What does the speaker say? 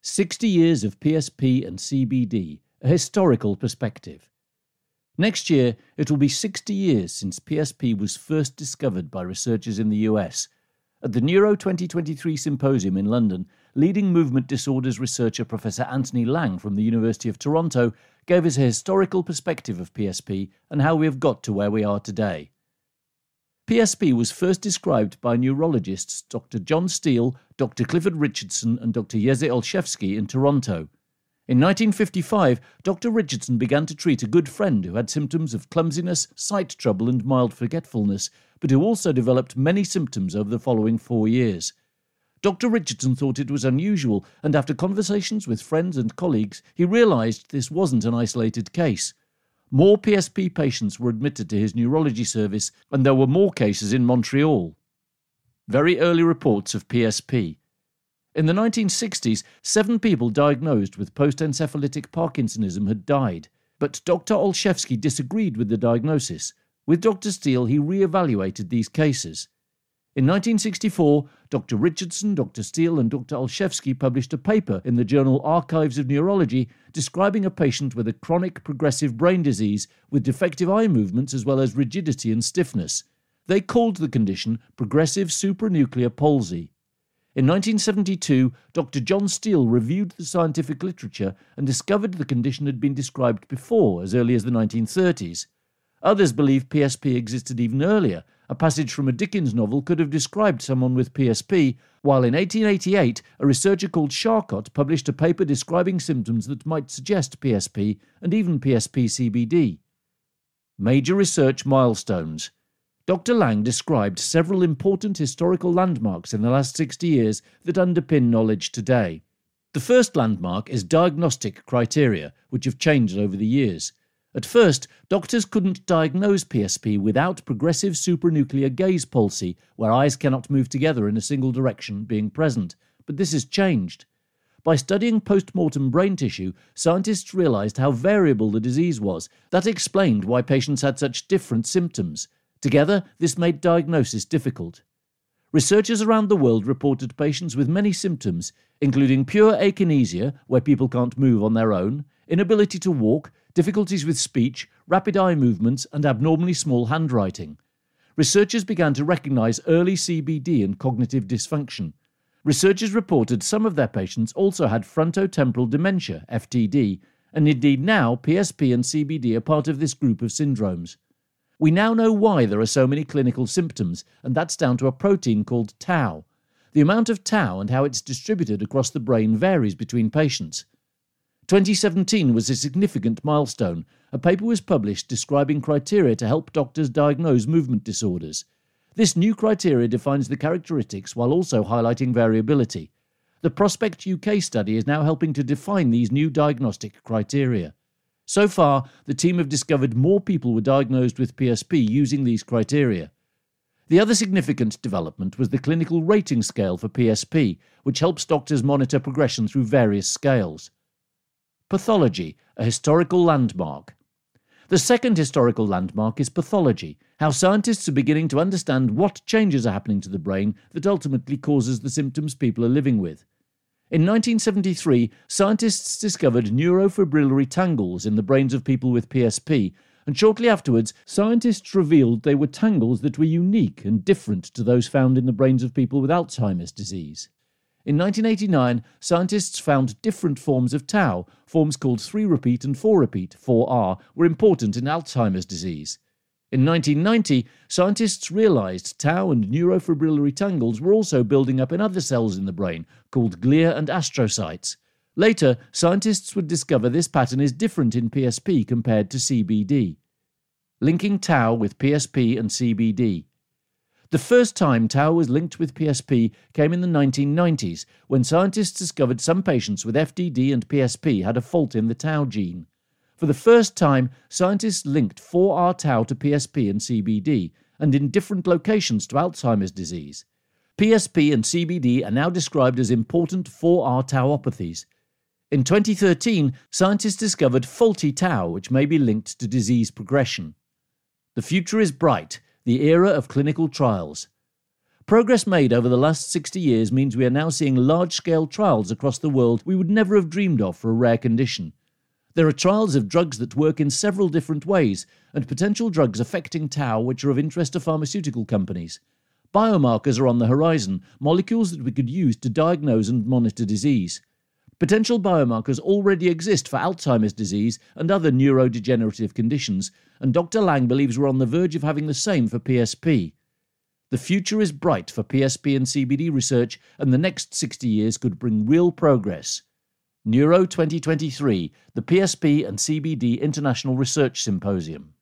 60 Years of PSP and CBD, a Historical Perspective. Next year, it will be 60 years since PSP was first discovered by researchers in the US. At the Neuro 2023 Symposium in London, leading movement disorders researcher Professor Anthony Lang from the University of Toronto gave us a historical perspective of PSP and how we have got to where we are today. PSP was first described by neurologists Dr. John Steele, Dr. Clifford Richardson and Dr. Jerzy Olszewski in Toronto. In 1955, Dr. Richardson began to treat a good friend who had symptoms of clumsiness, sight trouble and mild forgetfulness, but who also developed many symptoms over the following 4 years. Dr. Richardson thought it was unusual, and after conversations with friends and colleagues, he realised this wasn't an isolated case. More PSP patients were admitted to his neurology service, and there were more cases in Montreal. Very early reports of PSP. In the 1960s, 7 people diagnosed with post-encephalitic Parkinsonism had died, but Dr. Olszewski disagreed with the diagnosis. With Dr. Steele, he re-evaluated these cases. In 1964, Dr. Richardson, Dr. Steele and Dr. Olszewski published a paper in the journal Archives of Neurology describing a patient with a chronic progressive brain disease with defective eye movements as well as rigidity and stiffness. They called the condition progressive supranuclear palsy. In 1972, Dr. John Steele reviewed the scientific literature and discovered the condition had been described before, as early as the 1930s. Others believe PSP existed even earlier. A passage from a Dickens novel could have described someone with PSP, while in 1888 a researcher called Charcot published a paper describing symptoms that might suggest PSP and even PSP-CBD. Major research milestones. Dr. Lang described several important historical landmarks in the last 60 years that underpin knowledge today. The first landmark is diagnostic criteria, which have changed over the years. At first, doctors couldn't diagnose PSP without progressive supranuclear gaze palsy, where eyes cannot move together in a single direction, being present, but this has changed. By studying post-mortem brain tissue, scientists realised how variable the disease was. That explained why patients had such different symptoms. Together, this made diagnosis difficult. Researchers around the world reported patients with many symptoms, including pure akinesia, where people can't move on their own, inability to walk, difficulties with speech, rapid eye movements, and abnormally small handwriting. Researchers began to recognise early CBD and cognitive dysfunction. Researchers reported some of their patients also had frontotemporal dementia, FTD, and indeed now PSP and CBD are part of this group of syndromes. We now know why there are so many clinical symptoms, and that's down to a protein called tau. The amount of tau and how it's distributed across the brain varies between patients. 2017 was a significant milestone. A paper was published describing criteria to help doctors diagnose movement disorders. This new criteria defines the characteristics while also highlighting variability. The Prospect UK study is now helping to define these new diagnostic criteria. So far, the team have discovered more people were diagnosed with PSP using these criteria. The other significant development was the clinical rating scale for PSP, which helps doctors monitor progression through various scales. Pathology, a historical landmark. The second historical landmark is pathology, how scientists are beginning to understand what changes are happening to the brain that ultimately causes the symptoms people are living with. In 1973, scientists discovered neurofibrillary tangles in the brains of people with PSP, and shortly afterwards, scientists revealed they were tangles that were unique and different to those found in the brains of people with Alzheimer's disease. In 1989, scientists found different forms of tau. Forms called 3-repeat and 4-repeat, 4R, were important in Alzheimer's disease. In 1990, scientists realised tau and neurofibrillary tangles were also building up in other cells in the brain, called glia and astrocytes. Later, scientists would discover this pattern is different in PSP compared to CBD. Linking tau with PSP and CBD. The first time tau was linked with PSP came in the 1990s, when scientists discovered some patients with FTD and PSP had a fault in the tau gene. For the first time, scientists linked 4R tau to PSP and CBD, and in different locations to Alzheimer's disease. PSP and CBD are now described as important 4R tauopathies. In 2013, scientists discovered faulty tau, which may be linked to disease progression. The future is bright. The era of clinical trials. Progress made over the last 60 years means we are now seeing large-scale trials across the world we would never have dreamed of for a rare condition. There are trials of drugs that work in several different ways, and potential drugs affecting tau which are of interest to pharmaceutical companies. Biomarkers are on the horizon, molecules that we could use to diagnose and monitor disease. Potential biomarkers already exist for Alzheimer's disease and other neurodegenerative conditions, and Dr. Lang believes we're on the verge of having the same for PSP. The future is bright for PSP and CBD research, and the next 60 years could bring real progress. Neuro 2023, the PSP and CBD International Research Symposium.